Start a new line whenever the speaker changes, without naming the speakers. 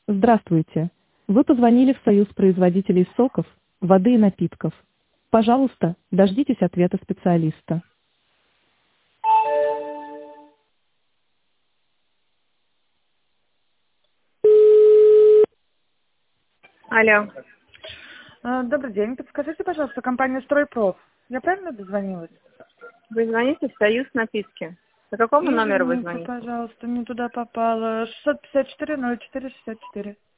Здравствуйте. Вы позвонили в Союз производителей соков, воды и напитков. Пожалуйста, дождитесь ответа специалиста.
Алло.
Добрый день. Подскажите, пожалуйста, компания «Стройпроф». Я правильно дозвонилась?
Вы звоните в Союз напитки. По какому номеру вы
Извините,
звоните?
пожалуйста, не туда попала. 654-04-64.